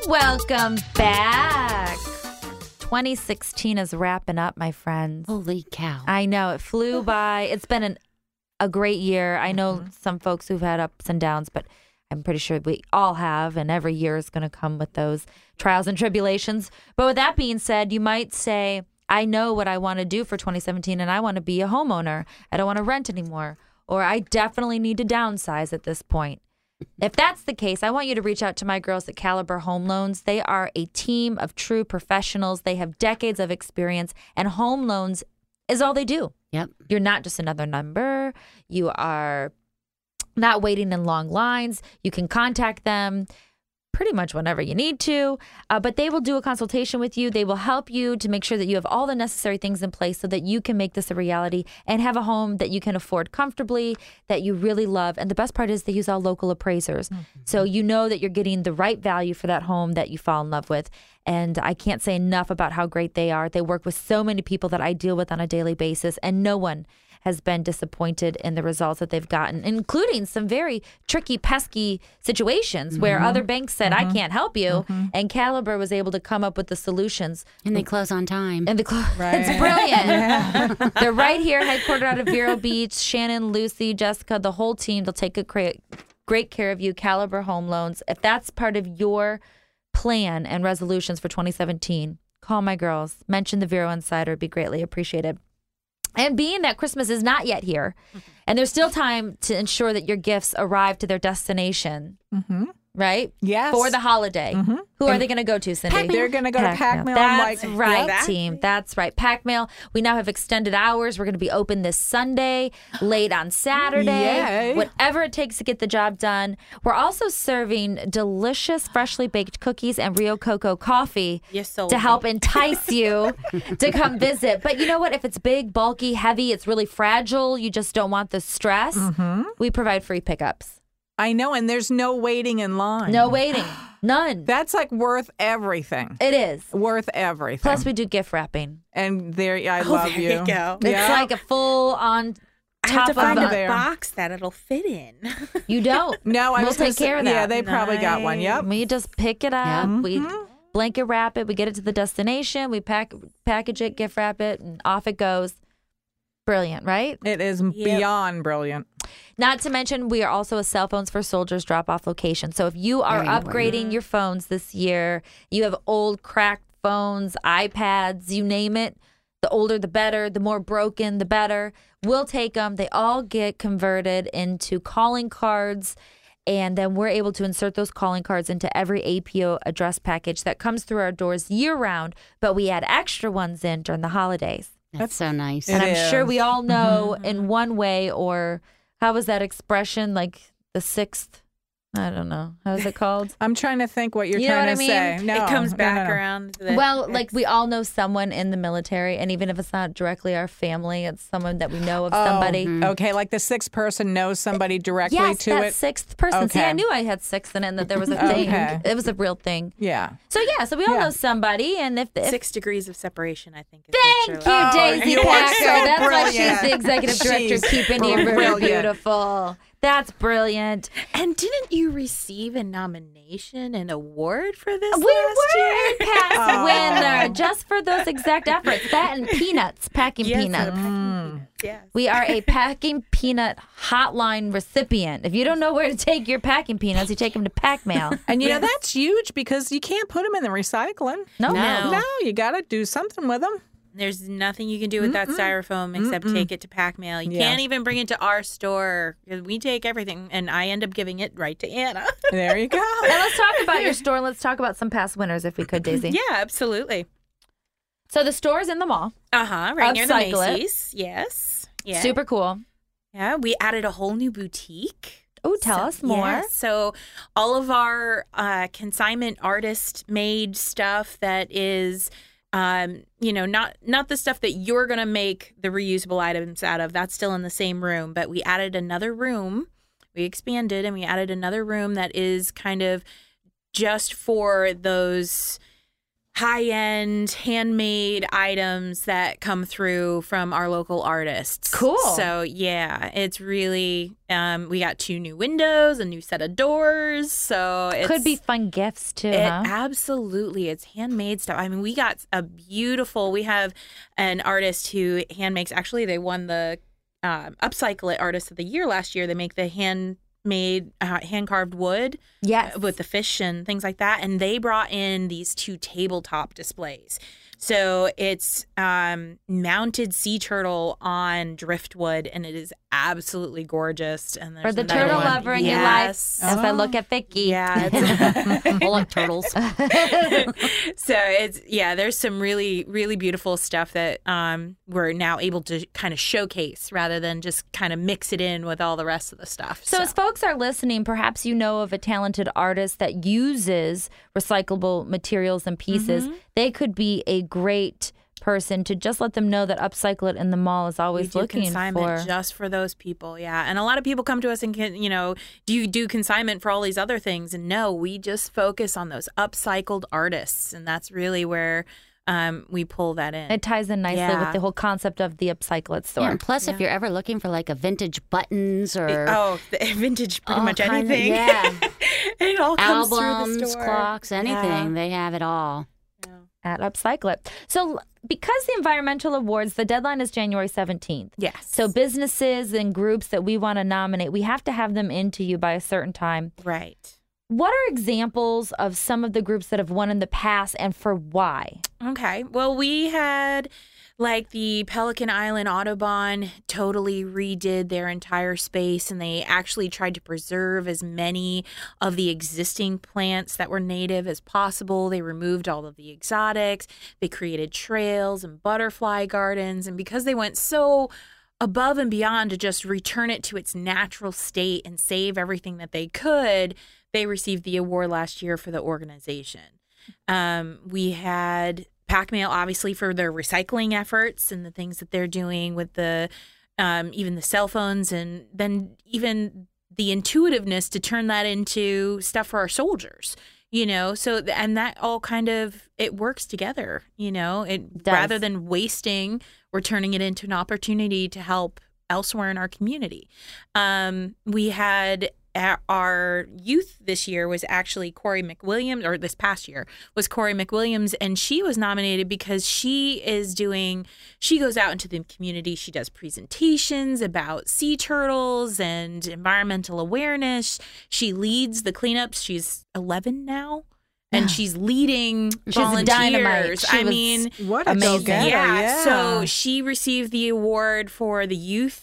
Welcome back. 2016 is wrapping up, my friends. Holy cow. I know, it flew by. It's been a great year. I know some folks who've had ups and downs, but I'm pretty sure we all have, and every year is going to come with those trials and tribulations. But with that being said, you might say, I know what I want to do for 2017, and I want to be a homeowner. I don't want to rent anymore, or I definitely need to downsize at this point. If that's the case, I want you to reach out to my girls at Caliber Home Loans. They are a team of true professionals. They have decades of experience, and home loans is all they do. Yep. You're not just another number. You are not waiting in long lines. You can contact them pretty much whenever you need to, but they will do a consultation with you. They will help you to make sure that you have all the necessary things in place so that you can make this a reality and have a home that you can afford comfortably, that you really love. And the best part is they use all local appraisers. So you know that you're getting the right value for that home that you fall in love with. And I can't say enough about how great they are. They work with so many people that I deal with on a daily basis, and no one has been disappointed in the results that they've gotten, including some very tricky, pesky situations where other banks said, I can't help you. And Caliber was able to come up with the solutions. And they close on time. And it's brilliant. They're right here, headquartered out of Vero Beach. Shannon, Lucy, Jessica, the whole team. They'll take great care of you. Caliber Home Loans. If that's part of your plan and resolutions for 2017, call my girls. Mention the Vero Insider. It'd be greatly appreciated. And being that Christmas is not yet here, and there's still time to ensure that your gifts arrive to their destination, right? Yes. For the holiday. Who are they going to go to, Cindy? They're going to go to Pac Mail. That's right, team. That's right. Pac Mail. We now have extended hours. We're going to be open this Sunday, late on Saturday. Yay. Whatever it takes to get the job done. We're also serving delicious, freshly baked cookies and Rio Coco coffee to help entice you to come visit. But you know what? If it's big, bulky, heavy, it's really fragile, you just don't want the stress, we provide free pickups. I know, and there's no waiting in line. No waiting. None. That's like worth everything. It is. Worth everything. Plus, we do gift wrapping. And I love you. There you go. It's like a full on I have top to find of a box that it'll fit in. You don't. No, we'll take care of that. Yeah, they probably got one. Yep. We just pick it up. We blanket wrap it. We get it to the destination. We package it, gift wrap it, and off it goes. Brilliant, right? It is beyond brilliant. Not to mention, we are also a Cell Phones for Soldiers drop-off location. So if you are upgrading your phones this year, you have old cracked phones, iPads, you name it, the older the better, the more broken the better. We'll take them. They all get converted into calling cards, and then we're able to insert those calling cards into every APO address package that comes through our doors year-round, but we add extra ones in during the holidays. That's so nice. And I'm sure we all know in one way, or how was that expression? Like the sixth, I don't know. How is it called? I'm trying to think what you're You know trying what to I mean? say. No, It comes back around. Well, like we all know someone in the military, and even if it's not directly our family, it's someone that we know of somebody. Okay, like the sixth person knows somebody directly Yes, to that it. sixth person. See, Okay. I knew I had sixth in it, and that there was a thing. Okay. It was a real thing. Yeah. So we all know somebody, and if 6 degrees of separation, I think. Is Thank you, Daisy you are Packer. so That's why brilliant. she's the executive director, She's keeping you very brilliant. beautiful. That's brilliant. And didn't you receive a nomination, an award for this We last were year? a past winner just for those exact efforts. That and peanuts, packing peanuts. Yes. We are a packing peanut hotline recipient. If you don't know where to take your packing peanuts, you take them to Pac Mail. And you know, that's huge because you can't put them in the recycling. No. No, you got to do something with them. There's nothing you can do with that styrofoam except take it to Pac Mail. You Yeah. can't even bring it to our store. We take everything, and I end up giving it right to Anna. There you go. And let's talk about your store. Let's talk about some past winners if we could, Daisy. Yeah, absolutely. So the store is in the mall. Right near the Upcycle it. Macy's. Yes. Yeah. Super cool. Yeah, we added a whole new boutique. Oh, tell us more. Yeah, so all of our consignment artist-made stuff that is, not the stuff that you're going to make the reusable items out of. That's still in the same room. But we added another room. We expanded and we added another room that is kind of just for those high-end handmade items that come through from our local artists. Cool. So yeah, it's really we got 2 new windows, a new set of doors. So it Could be fun gifts too, huh? Absolutely. It's handmade stuff. I mean, we have an artist who hand makes, actually they won the Upcycle It Artist of the Year last year. They make the handmade hand-carved wood Yes. with the fish and things like that, and they brought in these 2 tabletop displays. So it's mounted sea turtle on driftwood, and it is absolutely gorgeous. And For there's the another turtle one. lover in Yes. your life, as I look at Vicky. Yeah, it's- I like turtles. so there's some really, really beautiful stuff that we're now able to kind of showcase rather than just kind of mix it in with all the rest of the stuff. So as folks are listening, perhaps you know of a talented artist that uses recyclable materials and pieces. They could be a great person to just let them know that Upcycle It in the mall is always we do looking consignment for. just for those people, yeah. And a lot of people come to us and do you do consignment for all these other things? And no, we just focus on those upcycled artists, and that's really where we pull that in. It ties in nicely Yeah. with the whole concept of the Upcycle It store. Yeah, and plus, if you're ever looking for like a vintage buttons or The vintage, pretty all much kind of- anything. yeah. It all comes through the albums, store. clocks, anything, they have it all. At Upcycle It. So because the environmental awards, the deadline is January 17th. Yes. So businesses and groups that we want to nominate, we have to have them into you by a certain time. Right. What are examples of some of the groups that have won in the past and for why? Okay. Well, we had like the Pelican Island Audubon totally redid their entire space, and they actually tried to preserve as many of the existing plants that were native as possible. They removed all of the exotics. They created trails and butterfly gardens. And because they went so above and beyond to just return it to its natural state and save everything that they could, they received the award last year for the organization. We had Pac Mail, obviously, for their recycling efforts and the things that they're doing with the even the cell phones, and then even the intuitiveness to turn that into stuff for our soldiers. So and that all kind of, it works together. It does. Rather than wasting, we're turning it into an opportunity to help elsewhere in our community. We had our youth this year was actually Corey McWilliams, or this past year was Corey McWilliams, and she was nominated because she goes out into the community. She does presentations about sea turtles and environmental awareness. She leads the cleanups. She's 11 now. And she's leading volunteers. Dynamite. What a amazing. go-getter, Yeah. So she received the award for the youth.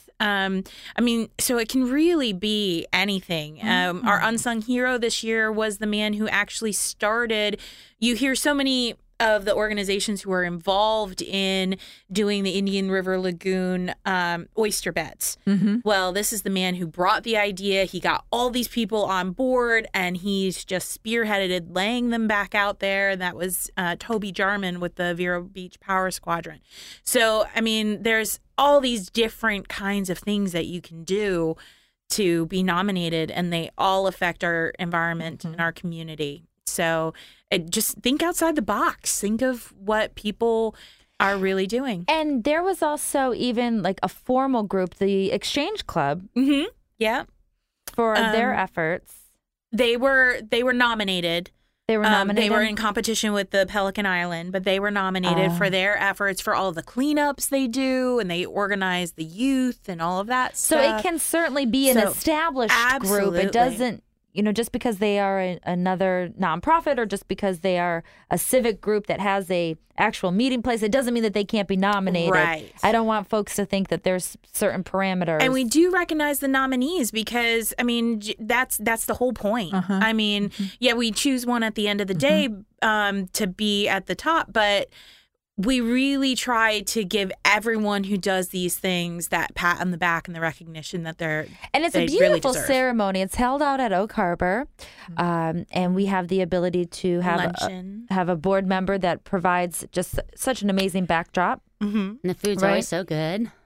So it can really be anything. Our unsung hero this year was the man who actually started. You hear so many of the organizations who are involved in doing the Indian River Lagoon oyster beds. Well, this is the man who brought the idea. He got all these people on board, and he's just spearheaded laying them back out there. And that was Toby Jarman with the Vero Beach Power Squadron. So, there's all these different kinds of things that you can do to be nominated, and they all affect our environment and our community. So just think outside the box. Think of what people are really doing. And there was also even like a formal group, the Exchange Club, Yeah. for their efforts. They were nominated. They were nominated. They were in competition with the Pelican Island, but they were nominated for their efforts for all of the cleanups they do, and they organize the youth and all of that So stuff. it can certainly be an established group. It Absolutely. doesn't, just because they are another nonprofit or just because they are a civic group that has a actual meeting place, it doesn't mean that they can't be nominated. Right. I don't want folks to think that there's certain parameters. And we do recognize the nominees because, that's the whole point. Yeah, we choose one at the end of the day to be at the top, but we really try to give everyone who does these things that pat on the back and the recognition that And it's they a really beautiful deserve. ceremony. It's held out at Oak Harbor, and we have the ability to Luncheon. have a board member that provides just such an amazing backdrop. And the food's Right. always so good.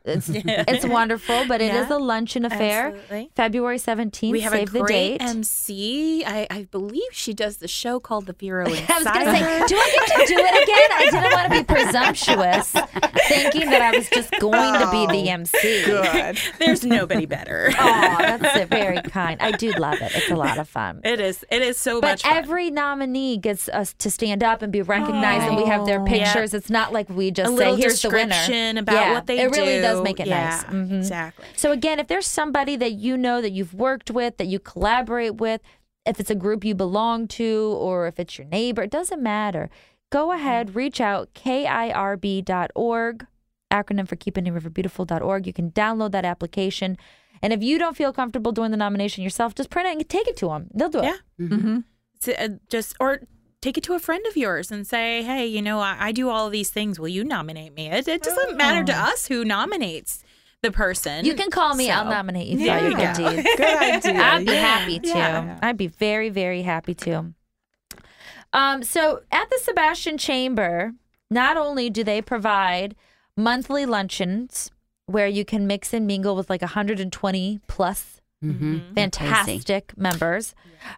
It's wonderful, but it is a luncheon affair. Absolutely. February 17th. We have Save a the great date. MC. I believe she does the show called The Bureau Insider. I was going to say, do I get to do it again? I didn't want to be presumptuous, thinking that I was just going to be the MC. Good. There's nobody better. Oh, that's very kind. I do love it. It's a lot of fun. It is so But much fun. every nominee gets us to stand up and be recognized, and we have their pictures. It's not like we just a say, little here's the winner. description about what they do. It really does make it Yeah, nice. Mhm. Exactly. So again, if there's somebody that you know that you've worked with, that you collaborate with, if it's a group you belong to, or if it's your neighbor, it doesn't matter. Go ahead, reach out, KIRB.org, acronym for Keep Indian River Beautiful.org. You can download that application. And if you don't feel comfortable doing the nomination yourself, just print it and take it to them. They'll do it. Yeah. Mm-hmm. Or take it to a friend of yours and say, hey, I do all of these things. Will you nominate me? It doesn't matter to us who nominates the person. You can call me. So- I'll nominate you for There your you good go. deeds. Good idea. I'd be Yeah. happy to. Yeah. I'd be very, very happy to. So at the Sebastian Chamber, not only do they provide monthly luncheons where you can mix and mingle with like 120 plus fantastic members,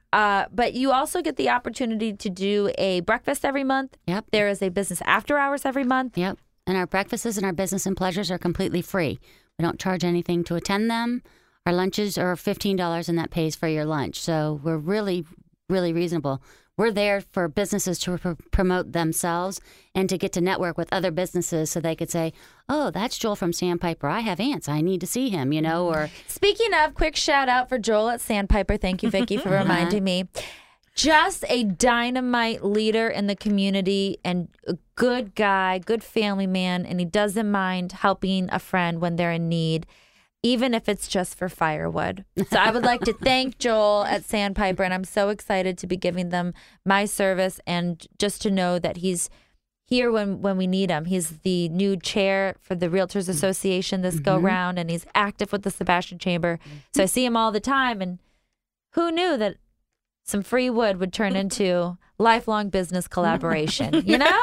but you also get the opportunity to do a breakfast every month. Yep. There is a business after hours every month. Yep. And our breakfasts and our business and pleasures are completely free. We don't charge anything to attend them. Our lunches are $15 and that pays for your lunch. So we're really, really reasonable. We're there for businesses to promote themselves and to get to network with other businesses so they could say, oh, that's Joel from Sandpiper. I have ants. I need to see him, or Speaking of, quick shout out for Joel at Sandpiper. Thank you, Vicki, for reminding me. Just a dynamite leader in the community and a good guy, good family man, and he doesn't mind helping a friend when they're in need, even if it's just for firewood. So I would like to thank Joel at Sandpiper, and I'm so excited to be giving them my service and just to know that he's here when we need him. He's the new chair for the Realtors Association this go round, and he's active with the Sebastian Chamber. So I see him all the time, and who knew that some free wood would turn into lifelong business collaboration,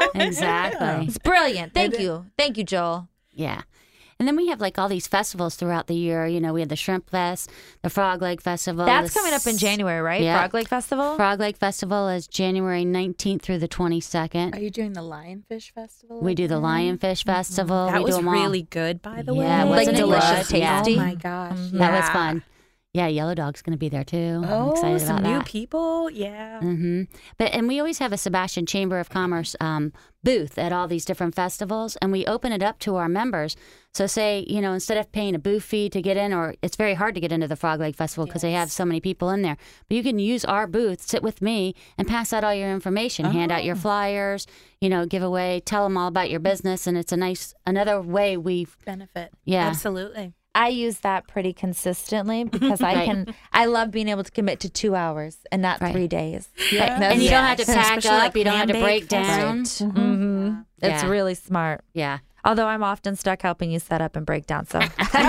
Exactly. It's brilliant. Thank you. Thank you, Joel. Yeah. And then we have like all these festivals throughout the year. We have the Shrimp Fest, the Frog Leg Festival. That's coming up in January, right? Yeah. Frog Lake Festival? Frog Leg Festival is January 19th through the 22nd. Are you doing the Lionfish Festival? We do the Lionfish Festival. That we was do them all. really good, by the way. Yeah, Like wasn't it delicious, good? Yeah. tasty. Oh my gosh. That was fun. Yeah, Yellow Dog's going to be there too. I'm Oh, excited some about new that. people. Yeah. And we always have a Sebastian Chamber of Commerce booth at all these different festivals, and we open it up to our members. So say, instead of paying a booth fee to get in, or it's very hard to get into the Frog Leg Festival because they have so many people in there, but you can use our booth, sit with me, and pass out all your information, hand out your flyers, give away, tell them all about your business, and it's another way we've Benefit. Yeah. Absolutely. I use that pretty consistently because I love being able to commit to 2 hours and not 3 days. Yeah. and you don't have to Yes. pack Especially up, like you don't have to hand-baked break down. It's Yeah. really smart. Yeah. Although I'm often stuck helping you set up and break down. So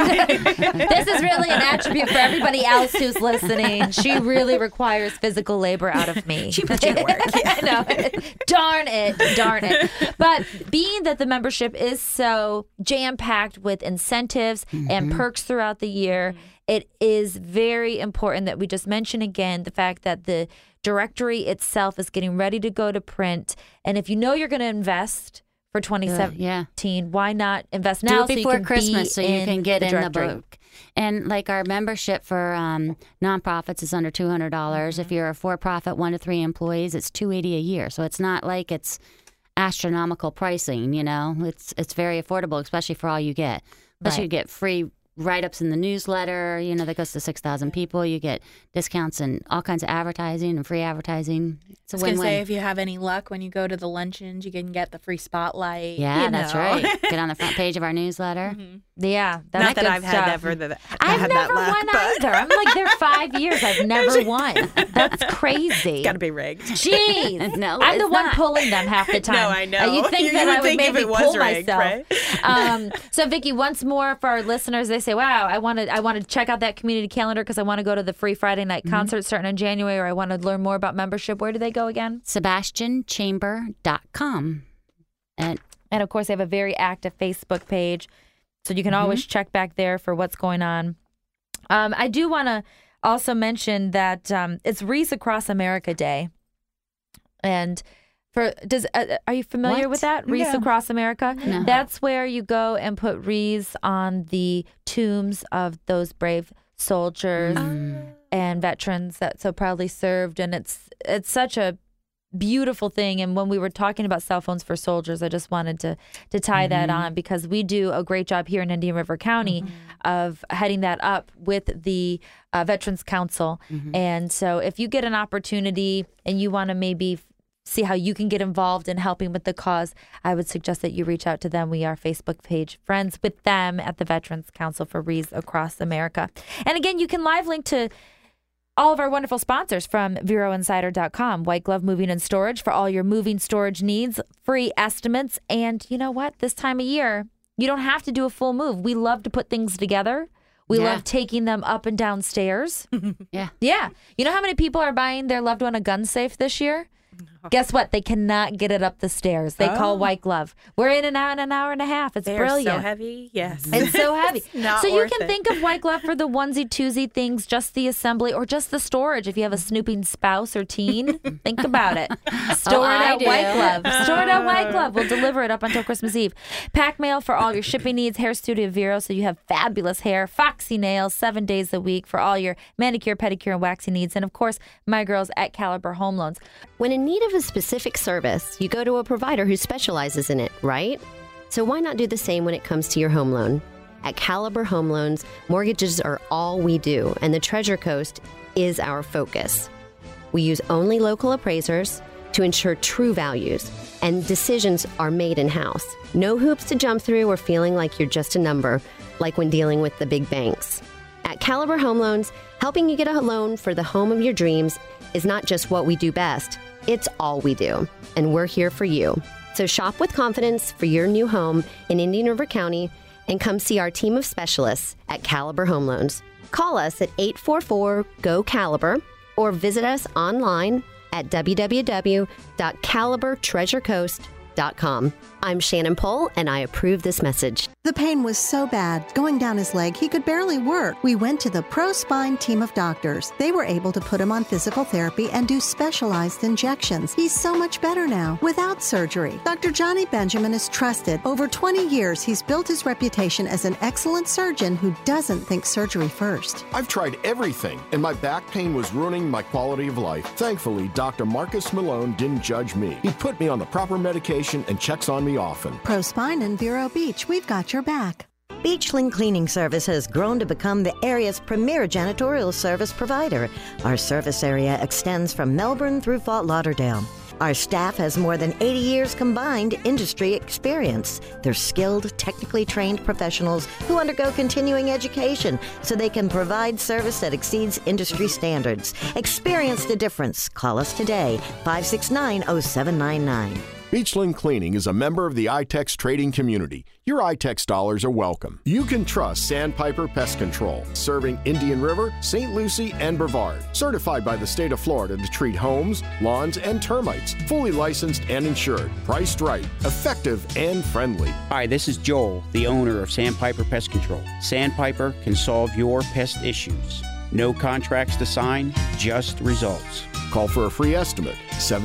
this is really an attribute for everybody else who's listening. She really requires physical labor out of me. She puts you to work. I know. Darn it. But being that the membership is so jam-packed with incentives and perks throughout the year, it is very important that we just mention again the fact that the directory itself is getting ready to go to print. And if you know you're going to invest for 2017, why not invest now Do it before so you can Christmas be so you can get the in the directory? book. And like our membership for nonprofits is under $200. If you're a for-profit 1 to 3 employees, it's $280 a year. So it's not like it's astronomical pricing. It's very affordable, especially for all you get. Plus, Right. you get free write-ups in the newsletter, that goes to 6,000 people. You get discounts and all kinds of advertising and free advertising. It's a I was going to say, win-win. if you have any luck when you go to the luncheons, you can get the free spotlight. Yeah, that's right. Get on the front page of our newsletter. Yeah, that's Not that good I've stuff. had ever that I've had never that luck, won but either. I'm like, there 5 years. I've never won. That's crazy. got to be rigged. Jeez. No, I'm the it's one not. pulling them half the time. No, I know. You'd think You that would I would think if maybe it was pull rigged, myself. So, Vicki, once more for our listeners, they say, wow, I want to check out that community calendar because I want to go to the free Friday night concert starting in January, or I want to learn more about membership. Where do they go again? SebastianChamber.com. And And of course, they have a very active Facebook page. So you can always check back there for what's going on. I do want to also mention that it's Wreaths Across America Day. And are you familiar with that? Wreaths Across America? No. That's where you go and put wreaths on the tombs of those brave soldiers and veterans that so proudly served. And it's such a beautiful thing. And when we were talking about cell phones for soldiers, I just wanted to tie that on, because we do a great job here in Indian River County of heading that up with the Veterans Council. And so if you get an opportunity and you want to maybe see how you can get involved in helping with the cause, I would suggest that you reach out to them. We are Facebook page friends with them at the Veterans Council for Wreaths Across America. And again, you can live link to all of our wonderful sponsors from VeroInsider.com. White Glove Moving and Storage for all your moving storage needs, free estimates. And you know what? This time of year, you don't have to do a full move. We love to put things together. We love taking them up and down stairs. Yeah. You know how many people are buying their loved one a gun safe this year? Guess what? They cannot get it up the stairs. They call White Glove. We're in an hour and a half. It's brilliant. So heavy. Yes. It's so heavy. So you can think of White Glove for the onesie twosie things, just the assembly or just the storage. If you have a snooping spouse or teen, think about it. Store it at White Glove. Store it at White Glove. We'll deliver it up until Christmas Eve. Pack mail for all your shipping needs. Hair Studio Vero, so you have fabulous hair. Foxy Nails, 7 days a week for all your manicure, pedicure, and waxing needs. And of course, my girls at Caliber Home Loans. When in need of a specific service, you go to a provider who specializes in it, right? So why not do the same when it comes to your home loan? At Caliber Home Loans, mortgages are all we do, and the Treasure Coast is our focus. We use only local appraisers to ensure true values, and decisions are made in-house. No hoops to jump through or feeling like you're just a number, like when dealing with the big banks. At Caliber Home Loans, helping you get a loan for the home of your dreams is not just what we do best, it's all we do, and we're here for you. So shop with confidence for your new home in Indian River County and come see our team of specialists at Caliber Home Loans. Call us at 844-GO-CALIBER or visit us online at www.calibertreasurecoast.com. I'm Shannon Pohl, and I approve this message. The pain was so bad, going down his leg, he could barely work. We went to the ProSpine team of doctors. They were able to put him on physical therapy and do specialized injections. He's so much better now, without surgery. Dr. Johnny Benjamin is trusted. Over 20 years, he's built his reputation as an excellent surgeon who doesn't think surgery first. I've tried everything, and my back pain was ruining my quality of life. Thankfully, Dr. Marcus Malone didn't judge me. He put me on the proper medication and checks on me often. ProSpine in Vero Beach, we've got your back. Beachland Cleaning Service has grown to become the area's premier janitorial service provider. Our service area extends from Melbourne through Fort Lauderdale. Our staff has more than 80 years combined industry experience. They're skilled, technically trained professionals who undergo continuing education so they can provide service that exceeds industry standards. Experience the difference. Call us today, 569-0799. Beachland Cleaning is a member of the iTex trading community. Your iTex dollars are welcome. You can trust Sandpiper Pest Control, serving Indian River, St. Lucie, and Brevard. Certified by the state of Florida to treat homes, lawns, and termites. Fully licensed and insured. Priced right, effective, and friendly. Hi, this is Joel, the owner of Sandpiper Pest Control. Sandpiper can solve your pest issues. No contracts to sign, just results. Call for a free estimate,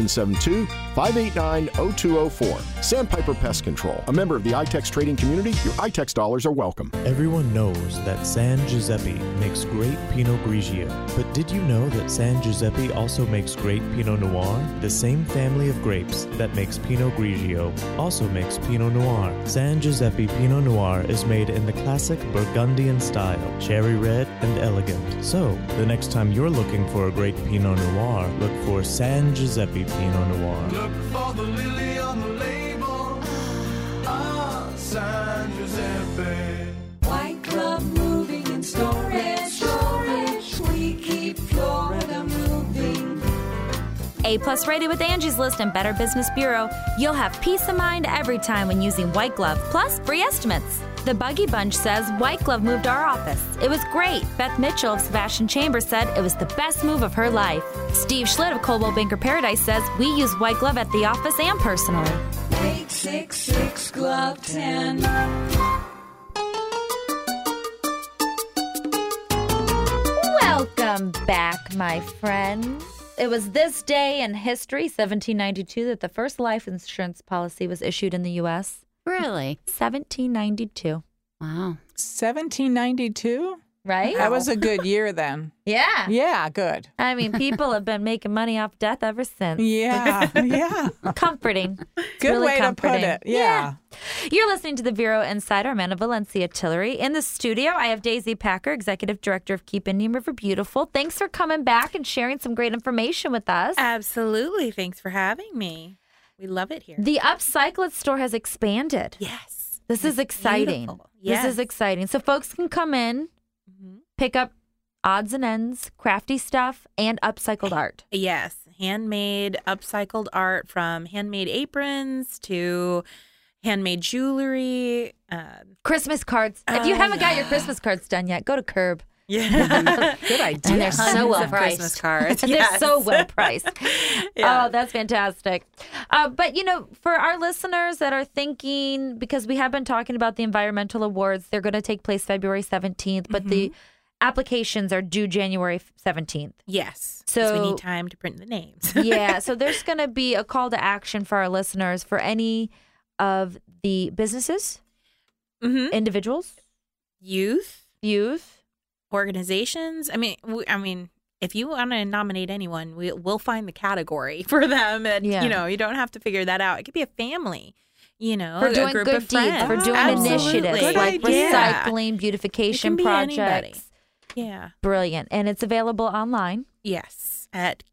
772-589-0204. Sandpiper Pest Control, a member of the iTex trading community. Your iTex dollars are welcome. Everyone knows that San Giuseppe makes great Pinot Grigio. But did you know that San Giuseppe also makes great Pinot Noir? The same family of grapes that makes Pinot Grigio also makes Pinot Noir. San Giuseppe Pinot Noir is made in the classic Burgundian style, cherry red and elegant. So, the next time you're looking for a great Pinot Noir, look for San Giuseppe Pinot Noir. Look for the lily on the label. Ah, San Giuseppe. White Glove Moving and Storage. We keep Florida moving. A+ rated with Angie's List and Better Business Bureau. You'll have peace of mind every time when using White Glove, plus free estimates. The Buggy Bunch says White Glove moved our office. It was great. Beth Mitchell of Sebastian Chambers said it was the best move of her life. Steve Schlitt of Coldwell Banker Paradise says we use White Glove at the office and personally. 866 Glove 10. Welcome back, my friends. It was this day in history, 1792, that the first life insurance policy was issued in the U.S. Really? 1792. Wow. 1792? Right? That was a good year then. Yeah. Yeah, good. I mean, people have been making money off death ever since. Yeah, yeah. Comforting. It's Good really way comforting. to put it. Yeah. You're listening to the Vero Insider. I'm Anna Valencia Tillery. In the studio, I have Daisy Packer, Executive Director of Keep Indian River Beautiful. Thanks for coming back and sharing some great information with us. Absolutely. Thanks for having me. We love it here. The Upcycle It store has expanded. Yes. This is exciting. Beautiful. Yes. This is exciting. So folks can come in, pick up odds and ends, crafty stuff, and upcycled art. Yes. Handmade, upcycled art, from handmade aprons to handmade jewelry. Christmas cards. If you haven't got your Christmas cards done yet, go to Curb. Yeah. Good idea. And they're so well Christmas priced. cards. They're Yes. so well priced. Yeah. Oh, that's fantastic. But, you know, for our listeners that are thinking, because we have been talking about the environmental awards, they're going to take place February 17th, but the applications are due January 17th. Yes. So- So we need time to print the names. Yeah, so there's going to be a call to action for our listeners for any of the businesses, individuals, Youth, organizations. organizations. If you want to nominate anyone, we'll find the category for them, and Yeah. you don't have to figure that out. It could be a family, For a doing group good of deeds, friends. for doing Absolutely. initiatives Good like idea. recycling, beautification It can be projects. anybody. Yeah. Brilliant. And it's available online. Yes, at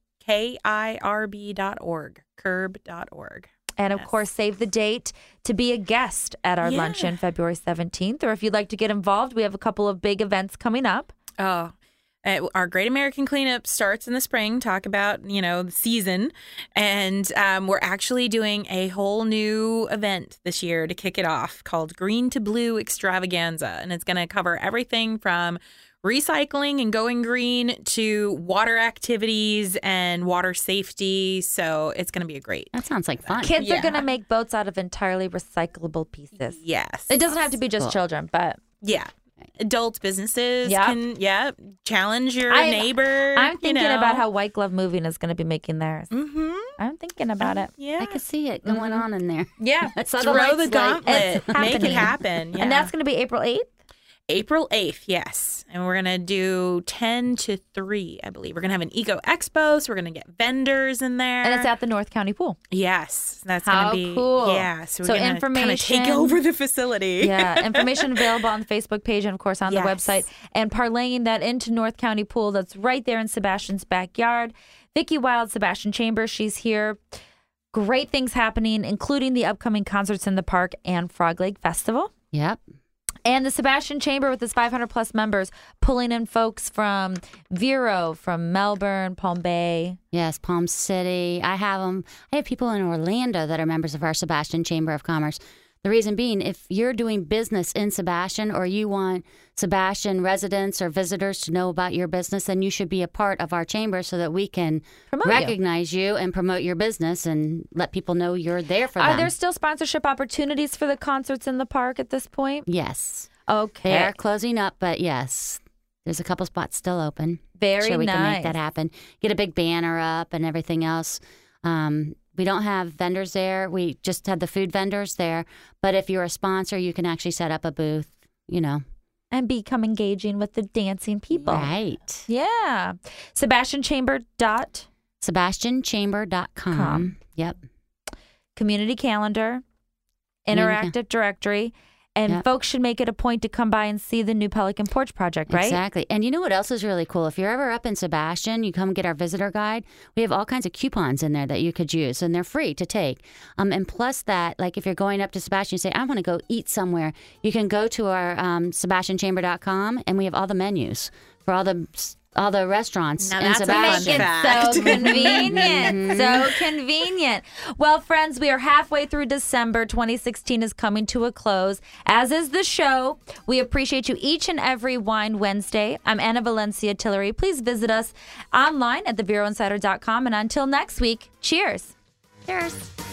kirb.org, curb.org. And of course, save the date to be a guest at our Yeah. luncheon February 17th. Or if you'd like to get involved, we have a couple of big events coming up. Oh, our Great American Cleanup starts in the spring. Talk about, the season. And we're actually doing a whole new event this year to kick it off called Green to Blue Extravaganza. And it's going to cover everything from recycling and going green to water activities and water safety. So it's going to be a great. That sounds like fun. Kids Yeah. are going to make boats out of entirely recyclable pieces. Yes. It doesn't have to be just Cool. children, but Yeah. Adult businesses Yep. can, challenge your I'm- neighbor. I'm thinking about how White Glove Moving is going to be making theirs. Mm-hmm. I'm thinking about it. Yeah. I could see it going on in there. Yeah. Saw Throw lights the light. gauntlet. It's Make it happening. happen. Yeah. And that's going to be April 8th? April 8th, yes. And we're going to do 10 to 3, I believe. We're going to have an Eco Expo, so we're going to get vendors in there. And it's at the North County Pool. Yes. That's How going to be cool. Yeah. So we're So going to kind of information- take over the facility. Yeah, information available on the Facebook page and, of course, on the Yes. website. And parlaying that into North County Pool that's right there in Sebastian's backyard. Vicki Wild, Sebastian Chambers, she's here. Great things happening, including the upcoming concerts in the park and Frog Lake Festival. Yep. And the Sebastian Chamber with its 500-plus members, pulling in folks from Vero, from Melbourne, Palm Bay. Yes, Palm City. I have people in Orlando that are members of our Sebastian Chamber of Commerce. The reason being, if you're doing business in Sebastian or you want Sebastian residents or visitors to know about your business, then you should be a part of our chamber so that we can Promote you. recognize you and promote your business and let people know you're there for Are them. there still sponsorship opportunities for the concerts in the park at this point? Yes. Okay. They're closing up, but yes, there's a couple spots still open. Very sure we can nice. make that happen. Get a big banner up and everything else. We don't have vendors there. We just had the food vendors there. But if you're a sponsor, you can actually set up a booth, And become engaging with the dancing people. Right. Yeah. SebastianChamber.com. Yep. Community calendar, Community interactive directory, and Yep. folks should make it a point to come by and see the new Pelican Porch project, right? Exactly. And you know what else is really cool? If you're ever up in Sebastian, you come get our visitor guide. We have all kinds of coupons in there that you could use, and they're free to take. And plus that, like if you're going up to Sebastian, you say, I want to go eat somewhere, you can go to our SebastianChamber.com, and we have all the menus for all the restaurants Now in that's a fun Sebastian. fact. So convenient. So convenient. Well, friends, we are halfway through December. 2016 is coming to a close, as is the show. We appreciate you each and every Wine Wednesday. I'm Anna Valencia Tillery. Please visit us online at theveroinsider.com. And until next week, cheers. Cheers.